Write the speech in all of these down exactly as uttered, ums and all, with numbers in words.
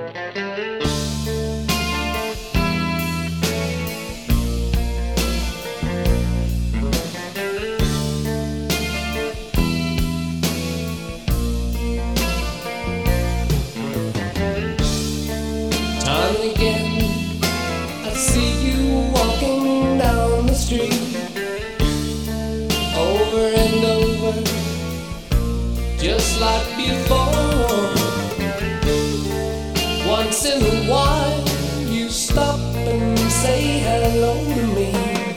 Time and again, I see you walking down the street, over and over, just like before. Once in a while, you stop and say hello to me,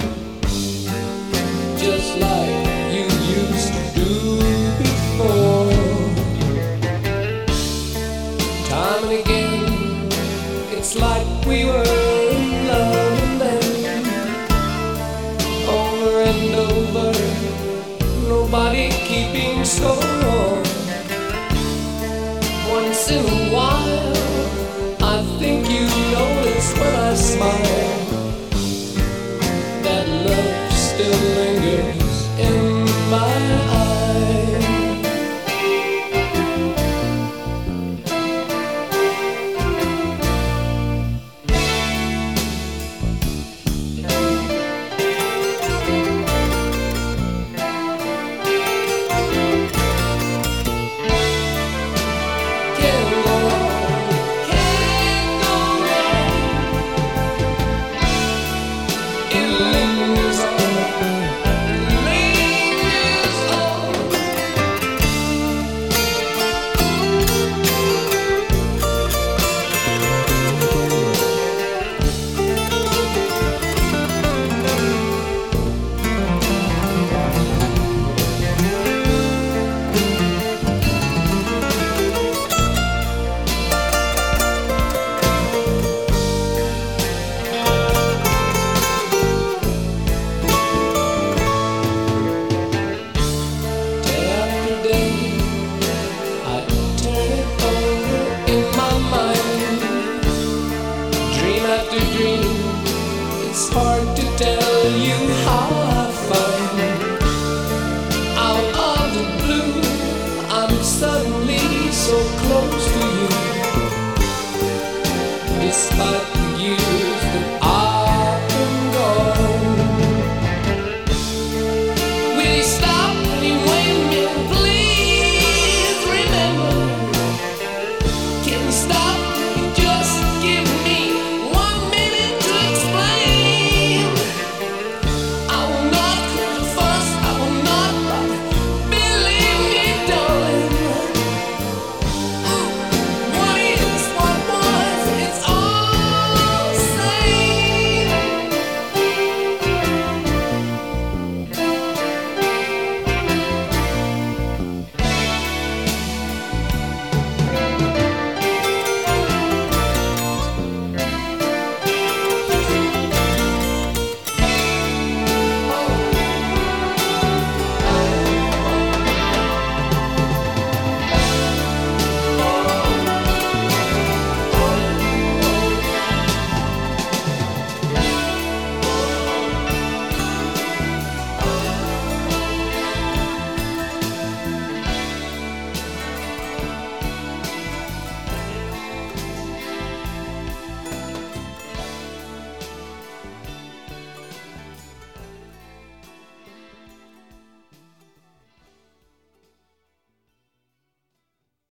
just like you used to do before. Time and again, it's like we were in love and then, over and over, nobody keeping score. Once in a while, I think you notice when I smile that love still lingers in my eyes. It's hard to tell you how I find out of the blue I'm suddenly so close to you, despite the years that I've been gone. Will you stop me when you please remember? Can you stop